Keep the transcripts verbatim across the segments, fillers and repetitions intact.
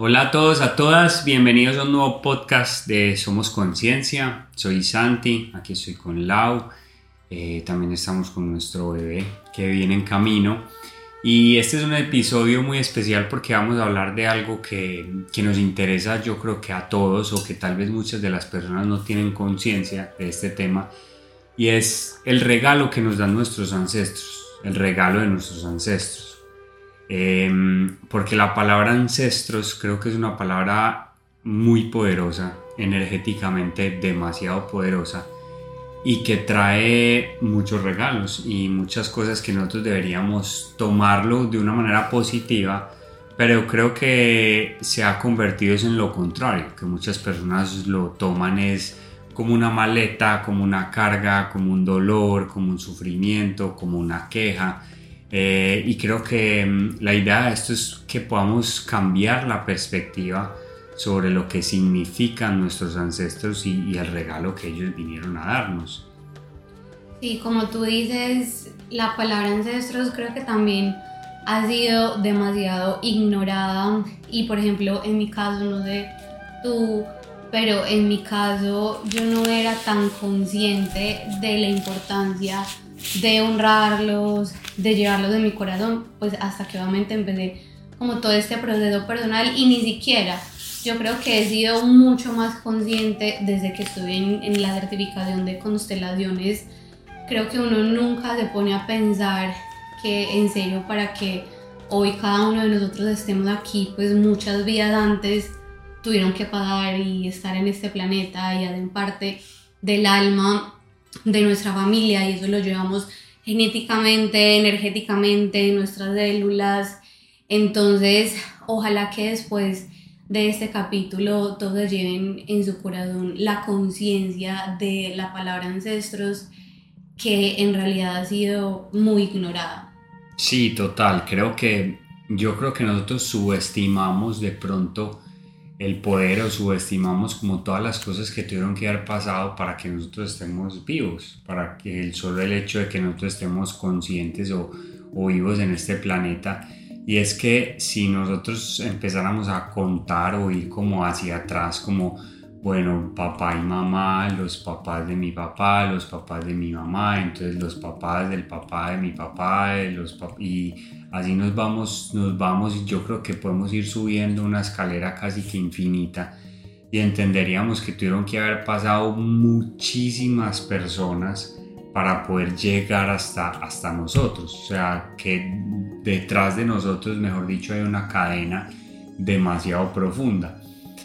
Hola a todos, a todas, bienvenidos a un nuevo podcast de Somos Conciencia. Soy Santi, aquí estoy con Lau, eh, también estamos con nuestro bebé que viene en camino. Y este es un episodio muy especial porque vamos a hablar de algo que, que nos interesa, yo creo que a todos, o que tal vez muchas de las personas no tienen conciencia de este tema, y es el regalo que nos dan nuestros ancestros, el regalo de nuestros ancestros. Eh, porque la palabra ancestros creo que es una palabra muy poderosa, energéticamente demasiado poderosa, y que trae muchos regalos y muchas cosas que nosotros deberíamos tomarlo de una manera positiva, pero creo que se ha convertido en lo contrario, que muchas personas lo toman es como una maleta, como una carga, como un dolor, como un sufrimiento, como una queja. Eh, y creo que um, la idea de esto es que podamos cambiar la perspectiva sobre lo que significan nuestros ancestros y, y el regalo que ellos vinieron a darnos. Sí, como tú dices, la palabra ancestros creo que también ha sido demasiado ignorada y, por ejemplo, en mi caso, no sé tú, pero en mi caso yo no era tan consciente de la importancia de honrarlos, de llevarlos en mi corazón, pues hasta que obviamente empecé como todo este proceso personal y ni siquiera, yo creo que he sido mucho más consciente desde que estuve en, en la certificación de constelaciones. Creo que uno nunca se pone a pensar que en serio para que hoy cada uno de nosotros estemos aquí, pues muchas vidas antes tuvieron que pasar y estar en este planeta y hacen parte del alma de nuestra familia y eso lo llevamos genéticamente, energéticamente en nuestras células. Entonces ojalá que después de este capítulo todos lleven en su corazón la conciencia de la palabra ancestros, que en realidad ha sido muy ignorada. Sí, total, creo que yo creo que nosotros subestimamos de pronto el poder, o subestimamos como todas las cosas que tuvieron que haber pasado para que nosotros estemos vivos, para que el solo el hecho de que nosotros estemos conscientes o, o vivos en este planeta. Y es que si nosotros empezáramos a contar o ir como hacia atrás, como bueno, papá y mamá, los papás de mi papá, los papás de mi mamá, entonces los papás del papá de mi papá, los pap- y así nos vamos, nos vamos, y yo creo que podemos ir subiendo una escalera casi que infinita y entenderíamos que tuvieron que haber pasado muchísimas personas para poder llegar hasta, hasta nosotros, o sea, que detrás de nosotros, mejor dicho, hay una cadena demasiado profunda.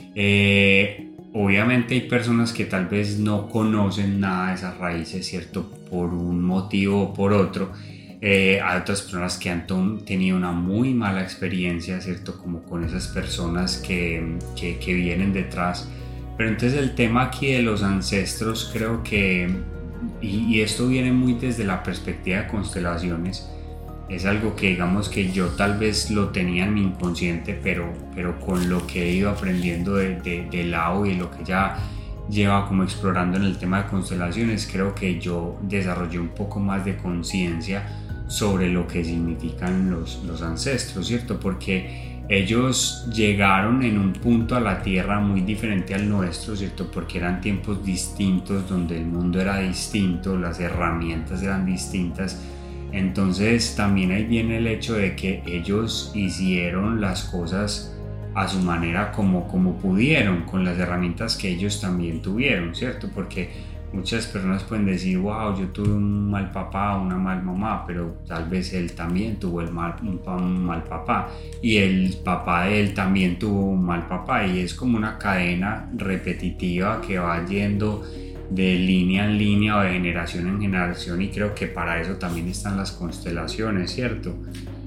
Eh, Obviamente hay personas que tal vez no conocen nada de esas raíces, ¿cierto? Por un motivo o por otro. Eh, hay otras personas que han ton- tenido una muy mala experiencia, ¿cierto? Como con esas personas que, que, que vienen detrás. Pero entonces el tema aquí de los ancestros creo que, y, y esto viene muy desde la perspectiva de constelaciones, es algo que digamos que yo tal vez lo tenía en mi inconsciente, pero, pero con lo que he ido aprendiendo de, de, de Lau y lo que ya lleva como explorando en el tema de constelaciones, creo que yo desarrollé un poco más de conciencia sobre lo que significan los, los ancestros, ¿cierto? Porque ellos llegaron en un punto a la Tierra muy diferente al nuestro, ¿cierto? Porque eran tiempos distintos, donde el mundo era distinto, las herramientas eran distintas. Entonces también ahí viene el hecho de que ellos hicieron las cosas a su manera, como, como pudieron, con las herramientas que ellos también tuvieron, ¿cierto? Porque muchas personas pueden decir, wow, yo tuve un mal papá, una mal mamá, pero tal vez él también tuvo el mal, un, un mal papá, y el papá de él también tuvo un mal papá, y es como una cadena repetitiva que va yendo de línea en línea o de generación en generación, y creo que para eso también están las constelaciones, ¿cierto?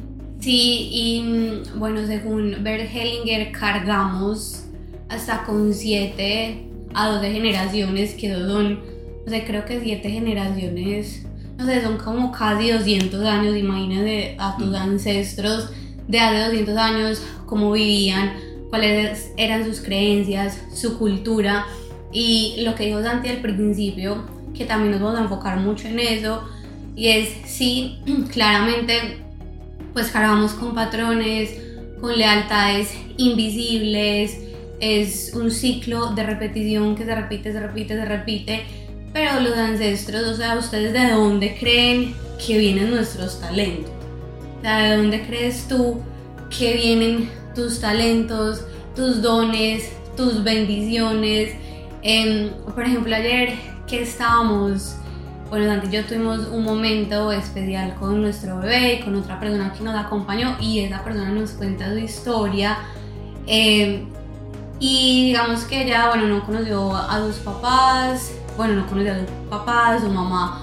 Sí, y bueno, según Bert Hellinger, cargamos hasta con siete a doce generaciones, que son, no sé, creo que siete generaciones, no sé, son como casi doscientos años. Imagínate a tus ancestros de hace doscientos años, cómo vivían, cuáles eran sus creencias, su cultura. Y lo que dijo Santi al principio, que también nos vamos a enfocar mucho en eso, y es, sí, claramente pues cargamos con patrones, con lealtades invisibles, es un ciclo de repetición que se repite, se repite, se repite. Pero los ancestros, o sea, ¿ustedes de dónde creen que vienen nuestros talentos? O sea, ¿de dónde crees tú que vienen tus talentos, tus dones, tus bendiciones? Eh, por ejemplo, ayer que estábamos, bueno, Santi y yo tuvimos un momento especial con nuestro bebé y con otra persona que nos acompañó, y esa persona nos cuenta su historia. Eh, y digamos que ella, bueno, no conoció a sus papás, bueno, no conocía a sus papás, su mamá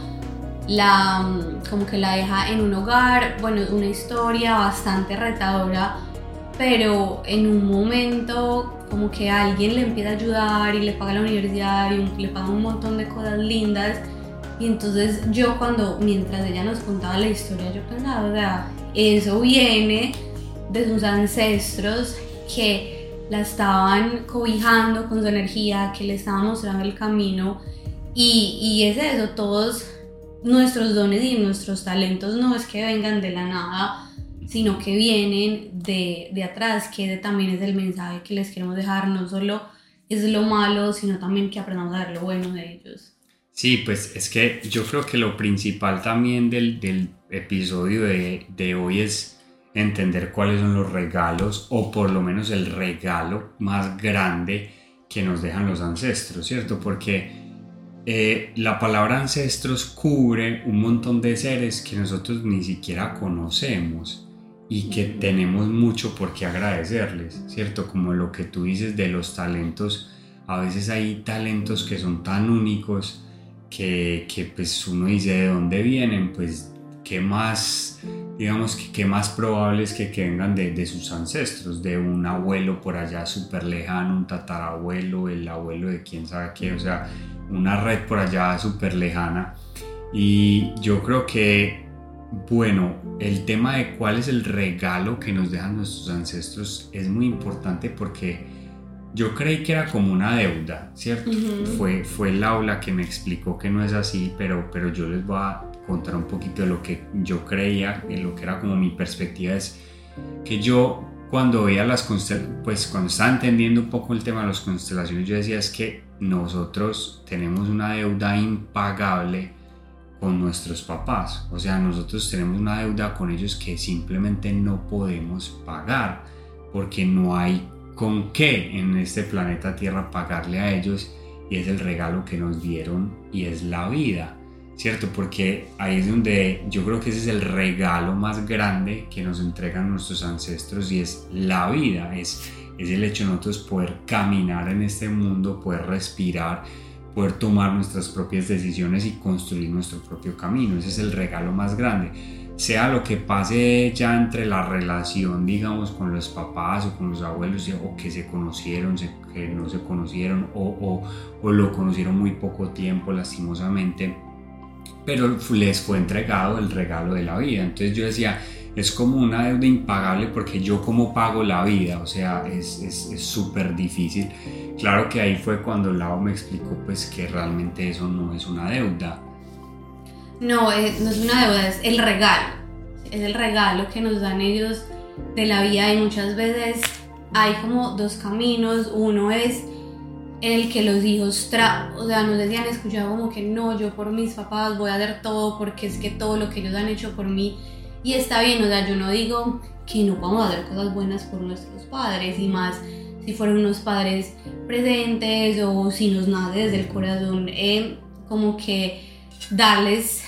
la, como que la deja en un hogar, bueno, es una historia bastante retadora, pero en un momento como que alguien le empieza a ayudar y le paga la universidad y le paga un montón de cosas lindas. Y entonces yo cuando, mientras ella nos contaba la historia, yo pensaba, o sea, eso viene de sus ancestros que la estaban cobijando con su energía, que le estaban mostrando el camino. Y, y es eso, todos nuestros dones y nuestros talentos no es que vengan de la nada, sino que vienen de, de atrás, que ese también es el mensaje que les queremos dejar. No solo es lo malo, sino también que aprendamos a ver lo bueno de ellos. Sí, pues es que yo creo que lo principal también del, del episodio de, de hoy es entender cuáles son los regalos, o por lo menos el regalo más grande que nos dejan los ancestros, ¿cierto? Porque Eh, la palabra ancestros cubre un montón de seres que nosotros ni siquiera conocemos y que tenemos mucho por qué agradecerles, ¿cierto? Como lo que tú dices de los talentos, a veces hay talentos que son tan únicos que, que pues uno dice de dónde vienen, pues qué más, digamos que qué más probable es que, que vengan de, de sus ancestros, de un abuelo por allá súper lejano, un tatarabuelo, el abuelo de quién sabe qué, o sea, una red por allá súper lejana. Y yo creo que, bueno, el tema de cuál es el regalo que nos dejan nuestros ancestros es muy importante, porque yo creí que era como una deuda, ¿cierto? Uh-huh. Fue, fue Laura que me explicó que no es así, pero, pero yo les voy a contar un poquito de lo que yo creía, de lo que era como mi perspectiva. Es que yo cuando veía las constelaciones, pues cuando estaba entendiendo un poco el tema de las constelaciones, yo decía es que nosotros tenemos una deuda impagable con nuestros papás, o sea, nosotros tenemos una deuda con ellos que simplemente no podemos pagar, porque no hay con qué en este planeta Tierra pagarle a ellos, y es el regalo que nos dieron y es la vida, ¿cierto? Porque ahí es donde yo creo que ese es el regalo más grande que nos entregan nuestros ancestros, y es la vida, es, es el hecho de nosotros poder caminar en este mundo, poder respirar, poder tomar nuestras propias decisiones y construir nuestro propio camino. Ese es el regalo más grande. Sea lo que pase ya entre la relación, digamos, con los papás o con los abuelos, o que se conocieron, que no se conocieron, o, o, o lo conocieron muy poco tiempo, lastimosamente, pero les fue entregado el regalo de la vida. Entonces yo decía, es como una deuda impagable, porque yo cómo pago la vida, o sea, es súper difícil. Claro que ahí fue cuando Lau me explicó pues que realmente eso no es una deuda. No, es, no es una deuda, es el regalo, es el regalo que nos dan ellos de la vida. Y muchas veces hay como dos caminos. Uno es en el que los hijos, tra- o sea, no sé si han escuchado como que no, yo por mis papás voy a hacer todo, porque es que todo lo que ellos han hecho por mí, y está bien, o sea, yo no digo que no podamos hacer cosas buenas por nuestros padres, y más si fueron unos padres presentes o si nos nace desde el corazón, eh, como que darles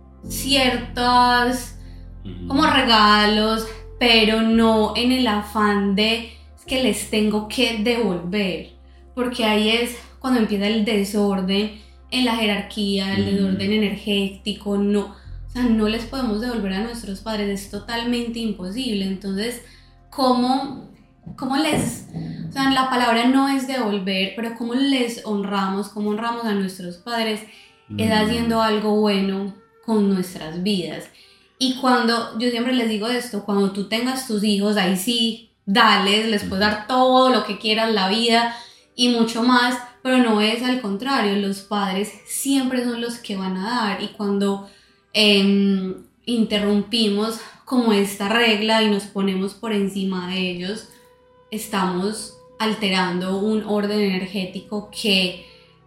ciertos como regalos, pero no en el afán de que les tengo que devolver, porque ahí es cuando empieza el desorden en la jerarquía, el desorden energético. No, o sea, no les podemos devolver a nuestros padres, es totalmente imposible. Entonces, ¿cómo, cómo les, o sea, la palabra no es devolver, pero cómo les honramos, cómo honramos a nuestros padres, mm. es haciendo algo bueno con nuestras vidas? Y cuando, yo siempre les digo esto, cuando tú tengas tus hijos, ahí sí, dales, les puedes dar todo lo que quieras, la vida y mucho más, pero no es al contrario. Los padres siempre son los que van a dar, y cuando eh, interrumpimos como esta regla y nos ponemos por encima de ellos, estamos alterando un orden energético que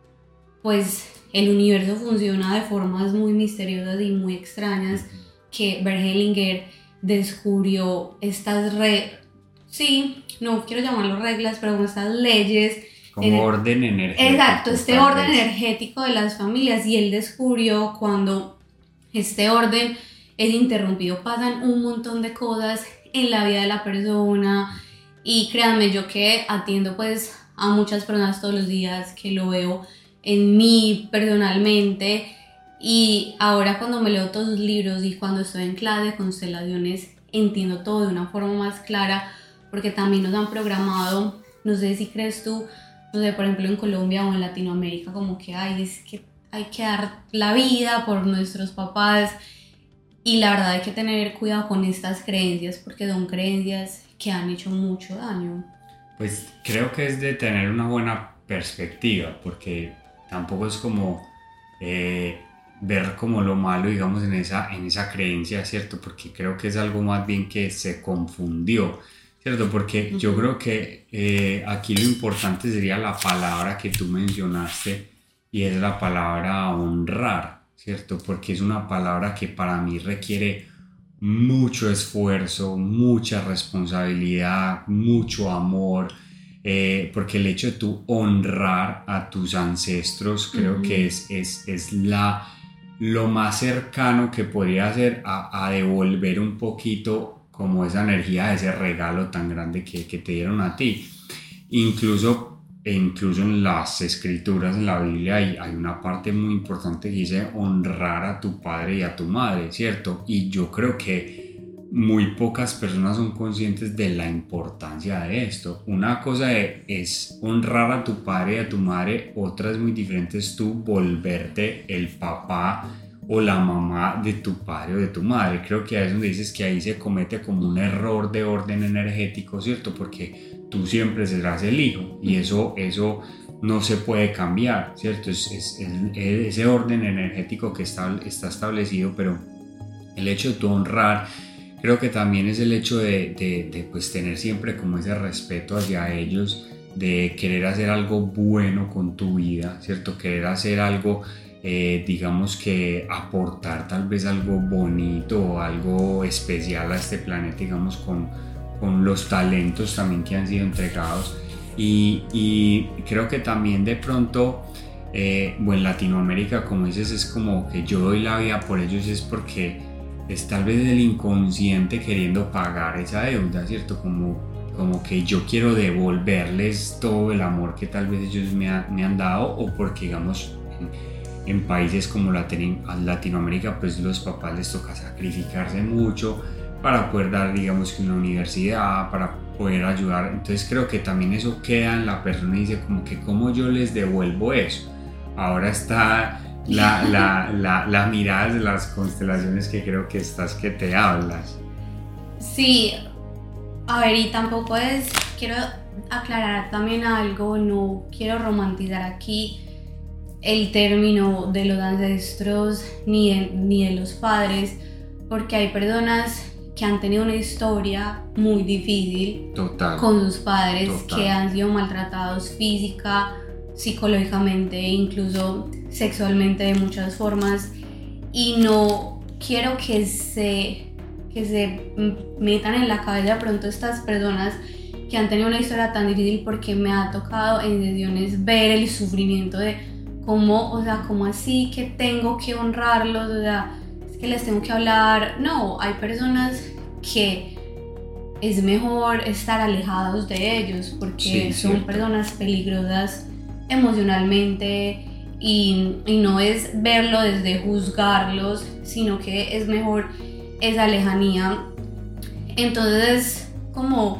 pues el universo funciona de formas muy misteriosas y muy extrañas, que Bert Hellinger descubrió estas re... sí, no quiero llamarlo reglas, pero como estas leyes. Como en... orden energético. Exacto, este orden vez. energético de las familias, y él descubrió cuando este orden es interrumpido, pasan un montón de cosas en la vida de la persona, y créanme, yo que atiendo pues a muchas personas todos los días, que lo veo en mí personalmente, y ahora cuando me leo todos los libros y cuando estoy en clase de constelaciones entiendo todo de una forma más clara, porque también nos han programado, no sé si crees tú, no sé, por ejemplo en Colombia o en Latinoamérica, como que ay, es que hay que dar la vida por nuestros papás, y la verdad hay que tener cuidado con estas creencias porque son creencias que han hecho mucho daño. Pues creo que es de tener una buena perspectiva, porque tampoco es como eh, ver como lo malo, digamos, en esa, en esa creencia, ¿cierto? Porque creo que es algo más bien que se confundió, ¿cierto? Porque uh-huh. yo creo que eh, aquí lo importante sería la palabra que tú mencionaste, y es la palabra honrar, ¿cierto? Porque es una palabra que para mí requiere mucho esfuerzo, mucha responsabilidad, mucho amor, eh, porque el hecho de tú honrar a tus ancestros creo uh-huh. que es, es, es la, lo más cercano que podría hacer a, a devolver un poquito como esa energía, ese regalo tan grande que, que te dieron a ti. Incluso, incluso en las escrituras, en la Biblia, hay, hay una parte muy importante que dice honrar a tu padre y a tu madre, ¿cierto? Y yo creo que muy pocas personas son conscientes de la importancia de esto. Una cosa es honrar a tu padre y a tu madre, otra es muy diferente, es tú volverte el papá o la mamá de tu padre o de tu madre. Creo que ahí es donde dices que ahí se comete como un error de orden energético, ¿cierto? Porque tú siempre serás el hijo y eso, eso no se puede cambiar, ¿cierto? Es, es, es, es ese orden energético que está, está establecido, pero el hecho de tu honrar creo que también es el hecho de, de, de pues tener siempre como ese respeto hacia ellos, de querer hacer algo bueno con tu vida, ¿cierto? Querer hacer algo, eh, digamos que aportar tal vez algo bonito o algo especial a este planeta, digamos, con, con los talentos también que han sido entregados. Y, y creo que también de pronto, eh, bueno, en Latinoamérica, como dices, es como que yo doy la vida por ellos, es porque es tal vez el inconsciente queriendo pagar esa deuda, ¿cierto? Como, como que yo quiero devolverles todo el amor que tal vez ellos me, ha, me han dado, o porque, digamos, en, en países como Latin, Latinoamérica, pues los papás les toca sacrificarse mucho para poder dar, digamos, que una universidad, para poder ayudar. Entonces creo que también eso queda en la persona y dice como que cómo yo les devuelvo eso. Ahora está la, la, la, la mirada de las constelaciones, que creo que estás que te hablas. Sí, a ver, y tampoco es, quiero aclarar también algo, no quiero romantizar aquí el término de los ancestros ni de, ni de los padres, porque hay personas que han tenido una historia muy difícil Total. con sus padres, Total. que han sido maltratados física, psicológicamente e incluso sexualmente de muchas formas, y no quiero que se, que se metan en la cabeza de pronto estas personas que han tenido una historia tan difícil, porque me ha tocado en sesiones ver el sufrimiento de cómo, o sea, cómo así que tengo que honrarlos, o sea, es que les tengo que hablar. No, hay personas que es mejor estar alejados de ellos porque sí, son cierto. personas peligrosas emocionalmente, y, y no es verlo desde juzgarlos, sino que es mejor esa lejanía. Entonces, como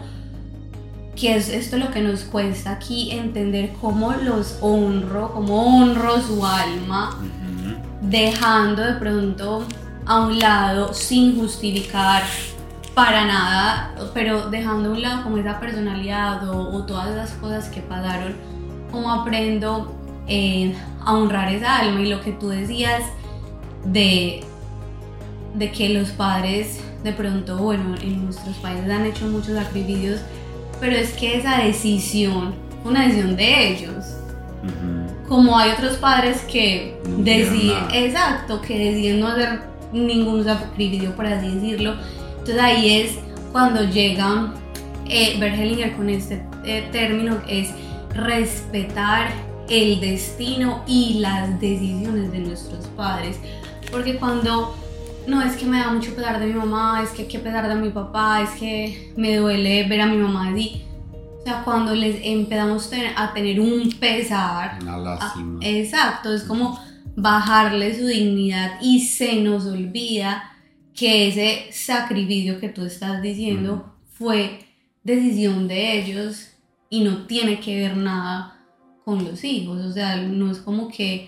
que es esto lo que nos cuesta aquí, entender cómo los honro, cómo honro su alma, uh-huh. dejando de pronto a un lado, sin justificar para nada, pero dejando a un lado como esa personalidad o, o todas esas cosas que pasaron, cómo aprendo eh, a honrar esa alma. Y lo que tú decías de de que los padres de pronto, bueno, en nuestros países han hecho muchos sacrificios, pero es que esa decisión fue una decisión de ellos. Uh-huh. Como hay otros padres que no deciden, exacto, que deciden no hacer ningún sacrificio, por así decirlo. Entonces ahí es cuando llega eh, Bert Hellinger con este eh, término, es respetar el destino y las decisiones de nuestros padres. Porque cuando no, es que me da mucho pesar de mi mamá, es que hay que pesar de mi papá, es que me duele ver a mi mamá así. O sea, cuando les empezamos a tener un pesar, una lástima. A, exacto, es como bajarle su dignidad y se nos olvida que ese sacrificio que tú estás diciendo mm. fue decisión de ellos y no tiene que ver nada con los hijos. O sea, no es como que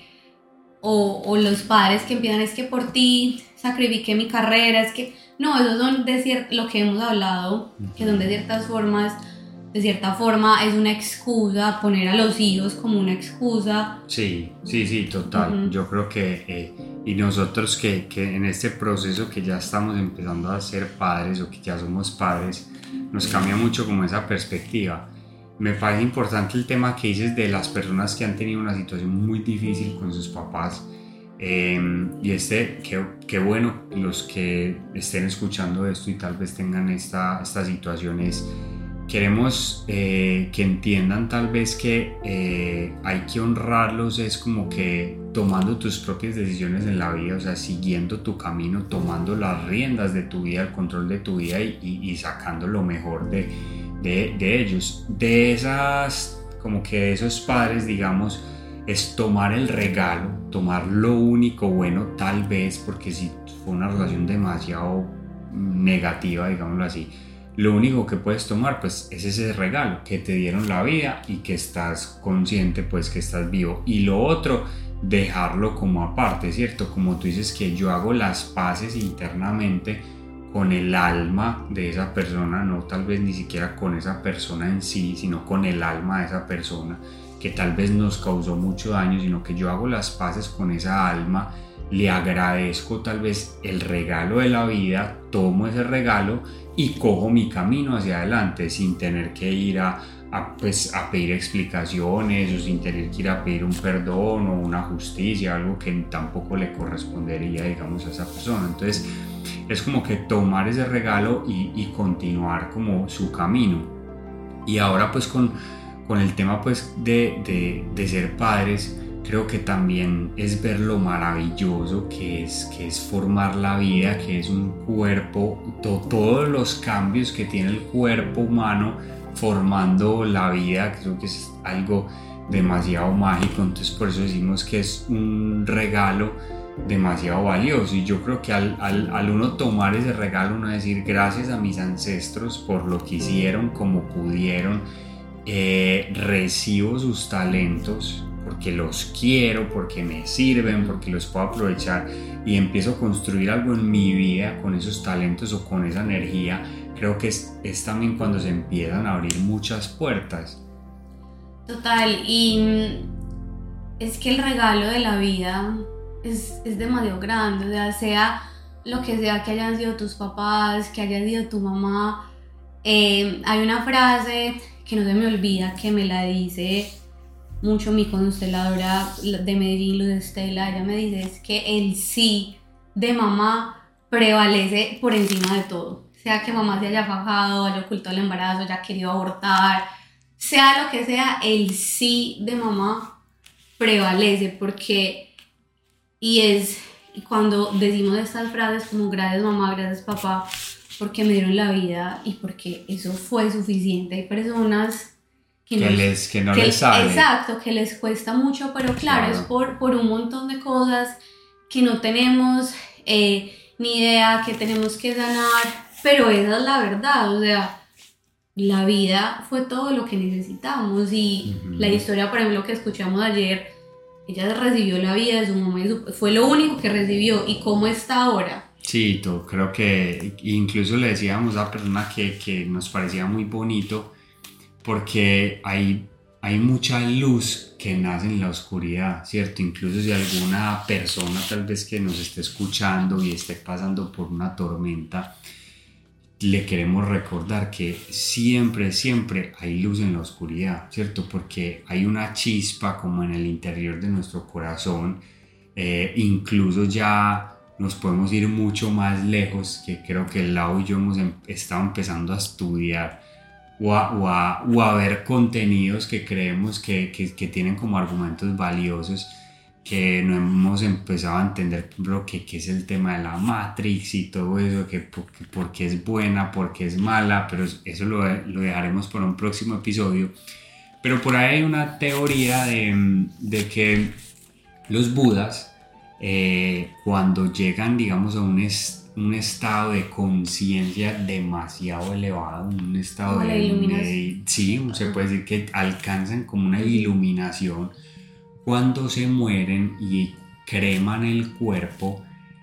o, o los padres que empiezan, es que por ti sacrifiqué mi carrera, es que no, esos son de cier- lo que hemos hablado, que son de ciertas formas, de cierta forma es una excusa, poner a los hijos como una excusa. Sí, sí, sí, total. Uh-huh. Yo creo que, eh, y nosotros que, que en este proceso que ya estamos empezando a ser padres o que ya somos padres, nos cambia mucho como esa perspectiva. Me parece importante el tema que dices de las personas que han tenido una situación muy difícil con sus papás. Eh, y este, qué, qué bueno los que estén escuchando esto y tal vez tengan esta, estas situaciones. Queremos eh, que entiendan tal vez que eh, hay que honrarlos, es como que tomando tus propias decisiones en la vida, o sea, siguiendo tu camino, tomando las riendas de tu vida, el control de tu vida y, y, y sacando lo mejor de, de, de ellos. De esas, como que de esos padres, digamos, es tomar el regalo, tomar lo único bueno tal vez, porque si fue una relación demasiado negativa, digámoslo así, lo único que puedes tomar pues es ese regalo que te dieron la vida y que estás consciente pues que estás vivo, y lo otro dejarlo como aparte, ¿cierto? Como tú dices, que yo hago las paces internamente con el alma de esa persona, no tal vez ni siquiera con esa persona en sí, sino con el alma de esa persona que tal vez nos causó mucho daño, sino que yo hago las paces con esa alma, le agradezco tal vez el regalo de la vida, tomo ese regalo y cojo mi camino hacia adelante sin tener que ir a, a, pues, a pedir explicaciones o sin tener que ir a pedir un perdón o una justicia, algo que tampoco le correspondería, digamos, a esa persona. Entonces es como que tomar ese regalo y, y continuar como su camino. Y ahora pues con, con el tema pues de, de, de ser padres, creo que también es ver lo maravilloso que es, que es formar la vida, que es un cuerpo, to, todos los cambios que tiene el cuerpo humano formando la vida. Creo que es algo demasiado mágico, entonces por eso decimos que es un regalo demasiado valioso. Y yo creo que al, al, al uno tomar ese regalo, uno decir gracias a mis ancestros por lo que hicieron, como pudieron, eh, recibo sus talentos porque los quiero, porque me sirven, porque los puedo aprovechar y empiezo a construir algo en mi vida con esos talentos o con esa energía. Creo que es, es también cuando se empiezan a abrir muchas puertas. Total, y es que el regalo de la vida es, es demasiado grande, o sea, sea lo que sea que hayan sido tus papás, que haya sido tu mamá. Eh, hay una frase que no se me olvida, que me la dice mucho mi consteladora de Medellín, Luz Estela. Ella me dice es que el sí de mamá prevalece por encima de todo. Sea que mamá se haya fajado, haya ocultado el embarazo, haya querido abortar, sea lo que sea, el sí de mamá prevalece, porque y es y cuando decimos estas frases como gracias mamá, gracias papá, porque me dieron la vida y porque eso fue suficiente. Hay personas que, que, nos, les, que no que, les sale. Exacto, que les cuesta mucho, pero claro, claro. es por, por un montón de cosas que no tenemos eh, ni idea, que tenemos que sanar, pero esa es la verdad. O sea, la vida fue todo lo que necesitamos. Y uh-huh. la historia, por ejemplo, que escuchamos ayer, ella recibió la vida de su mamá y su, fue lo único que recibió. ¿Y cómo está ahora? Sí, tú, creo que incluso le decíamos a la persona que, que nos parecía muy bonito, porque hay, hay mucha luz que nace en la oscuridad, ¿cierto? Incluso si alguna persona tal vez que nos esté escuchando y esté pasando por una tormenta, le queremos recordar que siempre, siempre hay luz en la oscuridad, ¿cierto? Porque hay una chispa como en el interior de nuestro corazón, eh, incluso ya nos podemos ir mucho más lejos, que creo que Lau y yo hemos em- estado empezando a estudiar o a, o a, o a ver contenidos que creemos que, que, que tienen como argumentos valiosos, que no hemos empezado a entender, por ejemplo, que, que es el tema de la Matrix y todo eso, que por, que por qué es buena, por qué es mala, pero eso lo, lo dejaremos para un próximo episodio. Pero por ahí hay una teoría de, de que los budas, eh, cuando llegan, digamos, a un, es, un estado de conciencia demasiado elevado, un estado Como de, la iluminación. de... Sí, se puede decir que alcanzan como una iluminación. Cuando se mueren y creman el cuerpo,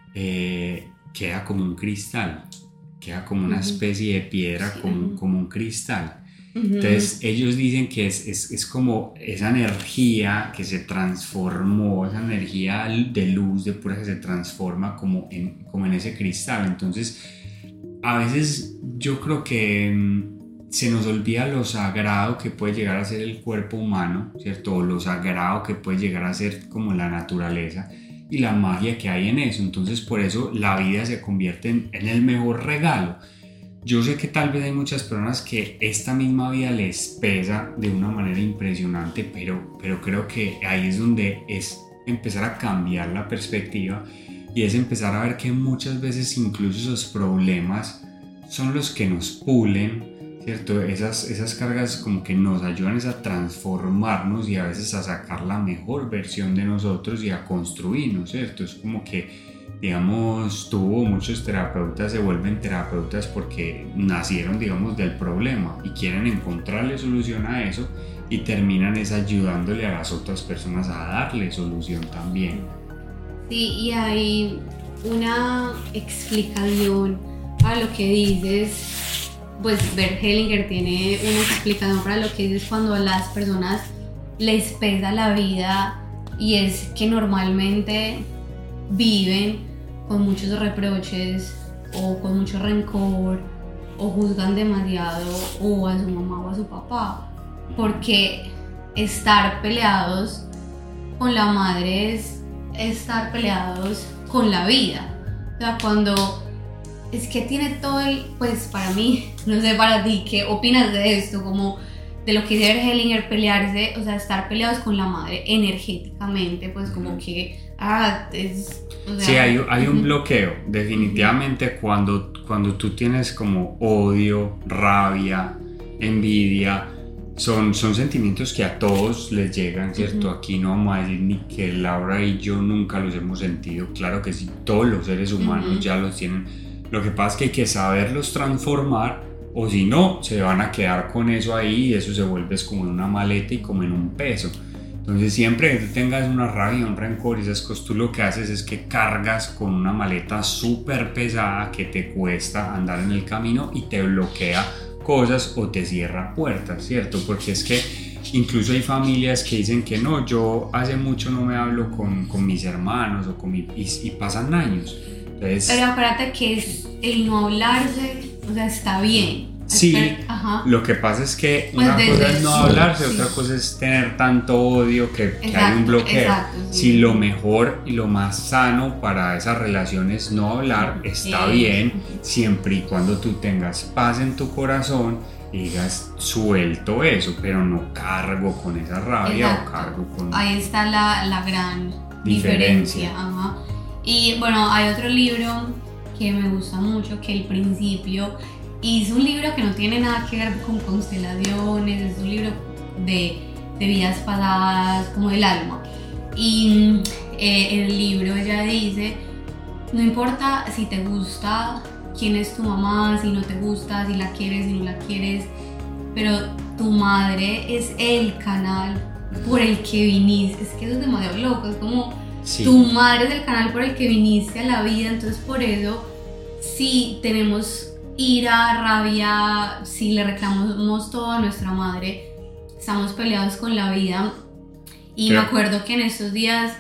eh, queda como un cristal, queda como una especie de piedra, Sí. como, como un cristal. Ujú. Entonces ellos dicen que es, es, es como esa energía que se transformó, esa energía de luz, de pura, que se transforma como en, como en ese cristal. Entonces a veces yo creo que mm, se nos olvida lo sagrado que puede llegar a ser el cuerpo humano, ¿cierto? O lo sagrado que puede llegar a ser como la naturaleza y la magia que hay en eso. Entonces por eso la vida se convierte en, en el mejor regalo. Yo sé que tal vez hay muchas personas que esta misma vida les pesa de una manera impresionante, pero, pero creo que ahí es donde es empezar a cambiar la perspectiva y es empezar a ver que muchas veces incluso esos problemas son los que nos pulen, ¿cierto? Esas, esas cargas como que nos ayudan a transformarnos y a veces a sacar la mejor versión de nosotros y a construirnos, ¿cierto? Es como que, digamos, tú o muchos terapeutas se vuelven terapeutas porque nacieron, digamos, del problema y quieren encontrarle solución a eso y terminan es ayudándole a las otras personas a darle solución también. Sí, y hay una explicación a lo que dices. Pues Bert Hellinger tiene una explicación para lo que dices cuando a las personas les pesa la vida, y es que normalmente viven con muchos reproches o con mucho rencor o juzgan demasiado o a su mamá o a su papá, porque estar peleados con la madre es estar peleados con la vida. O sea, cuando es que tiene todo el, pues para mí, no sé para ti, ¿qué opinas de esto? Como de lo que dice Bert Hellinger, pelearse, o sea, estar peleados con la madre energéticamente, pues como que, ah, es... O sea, sí, hay, hay un uh-huh. bloqueo, definitivamente. uh-huh. cuando, cuando tú tienes como odio, rabia, envidia, son, son sentimientos que a todos les llegan, ¿cierto? Uh-huh. Aquí no vamos a decir ni que Laura y yo nunca los hemos sentido, claro que sí, todos los seres humanos uh-huh. ya los tienen. Lo que pasa es que hay que saberlos transformar, o si no, se van a quedar con eso ahí y eso se vuelve como en una maleta y como en un peso. Entonces siempre que tú tengas una rabia, un rencor y esas cosas, tú lo que haces es que cargas con una maleta súper pesada que te cuesta andar en el camino y te bloquea cosas o te cierra puertas, ¿cierto? Porque es que incluso hay familias que dicen que no, yo hace mucho no me hablo con, con mis hermanos o con mi, y, y pasan años. Entonces, pero acuérdate que es el no hablarse, o sea, está bien. Sí, Ajá. Lo que pasa es que pues una cosa es no sí, hablarse, sí. otra cosa es tener tanto odio que, Exacto, que hay un bloqueo. Exacto, sí. Si lo mejor y lo más sano para esa relación es no hablar, está sí. bien, siempre y cuando tú tengas paz en tu corazón y digas suelto eso, pero no cargo con esa rabia. Exacto. O cargo con... Ahí está la, la gran diferencia. diferencia. Ajá. Y bueno, hay otro libro que me gusta mucho, que El Principio. Y es un libro que no tiene nada que ver con constelaciones, es un libro de, de vidas pasadas, como del alma. Y eh, en el libro ella dice, no importa si te gusta quién es tu mamá, si no te gusta, si la quieres, si no la quieres, pero tu madre es el canal por el que viniste. Es que eso es demasiado loco, es como sí. tu madre es el canal por el que viniste a la vida, entonces por eso si tenemos ira, rabia, si le reclamamos todo a nuestra madre, estamos peleados con la vida. Y Pero- me acuerdo que en estos días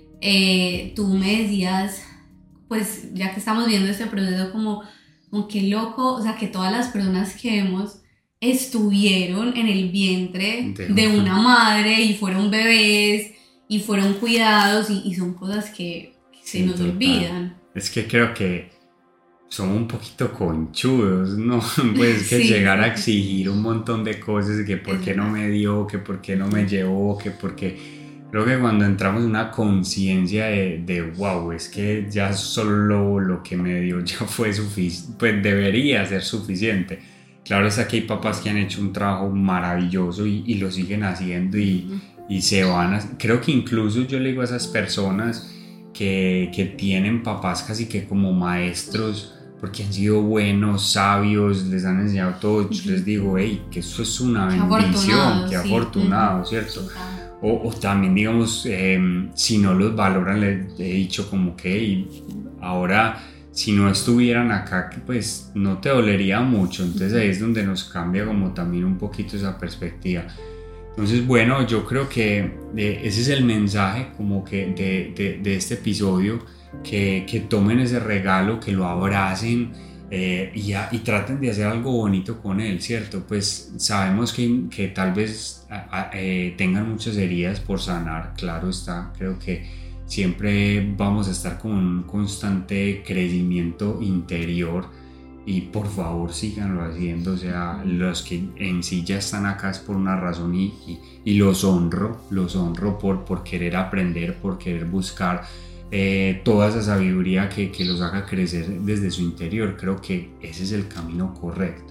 eh, tú me decías, pues ya que estamos viendo este proceso, como, como qué loco, o sea, que todas las personas que vemos estuvieron en el vientre De- de una madre y fueron bebés y fueron cuidados y, y son cosas que, que Sí, se nos total. olvidan. Es que creo que somos un poquito conchudos, ¿no? Pues que Sí, llegar a sí. exigir un montón de cosas, que por Es qué no verdad. me dio, que por qué no me llevó, que por qué... Creo que cuando entramos en una conciencia de, de wow, es que ya solo lo que me dio ya fue suficiente, pues debería ser suficiente. Claro es que hay papás que han hecho un trabajo maravilloso y, y lo siguen haciendo y, Ujú. y se van a... Creo que incluso yo le digo a esas personas que, que tienen papás casi que como maestros, porque han sido buenos, sabios, les han enseñado todo, yo les digo, hey, que eso es una Qué bendición, afortunado, qué sí. afortunado, Ujú. ¿cierto? Total. O, o también, digamos, eh, si no los valoran, les he dicho como que hey, ahora, si no estuvieran acá, que pues no te dolería mucho. Entonces ahí es donde nos cambia como también un poquito esa perspectiva. Entonces, bueno, yo creo que eh, ese es el mensaje como que de, de, de este episodio, que, que tomen ese regalo, que lo abracen eh, y, a, y traten de hacer algo bonito con él, ¿cierto? Pues sabemos que, que tal vez a, a, eh, tengan muchas heridas por sanar, claro está, creo que siempre vamos a estar con un constante crecimiento interior. Y por favor síganlo haciendo, o sea, los que en sí ya están acá es por una razón y, y, y los honro, los honro por, por querer aprender, por querer buscar eh, toda esa sabiduría que, que los haga crecer desde su interior. Creo que ese es el camino correcto.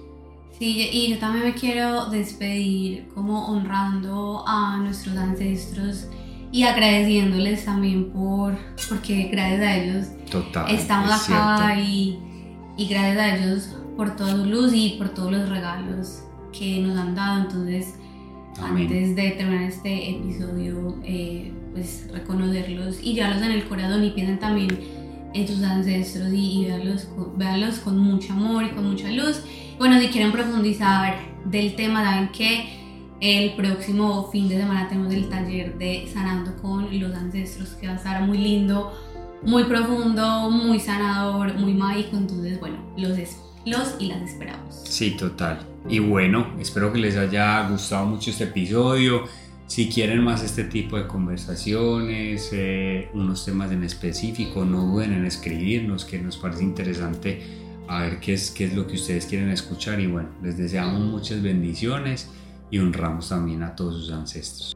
Sí, y yo también me quiero despedir como honrando a nuestros ancestros y agradeciéndoles también por, porque gracias a ellos Total, estamos es acá cierto. y, y gracias a ellos por toda su luz y por todos los regalos que nos han dado. Entonces, Amén. antes de terminar este episodio, eh, pues reconocerlos y llevarlos en el corazón y piensen también en sus ancestros y, y véanlos, con, véanlos con mucho amor y con mucha luz. Bueno, si quieren profundizar del tema, saben que el próximo fin de semana tenemos el taller de Sanando con los Ancestros, que va a estar muy lindo, muy profundo, muy sanador, muy mágico. Entonces, bueno, los, los y las esperamos. Sí, total. Y bueno, espero que les haya gustado mucho este episodio. Si quieren más este tipo de conversaciones, eh, unos temas en específico, no duden en escribirnos, que nos parece interesante a ver qué es, qué es lo que ustedes quieren escuchar. Y bueno, les deseamos muchas bendiciones y honramos también a todos sus ancestros.